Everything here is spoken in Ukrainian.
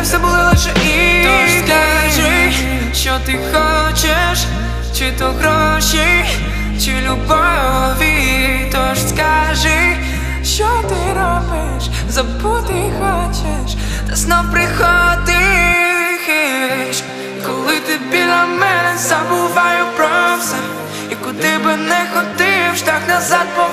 все було лише ігри. Тож скажи, що ти хочеш, чи то гроші, чи любові. Тож скажи, що ти робиш, забути хочеш, та знов приходиш. Коли ти біля мене, забуваю про все, і куди би не ходив, шлях назад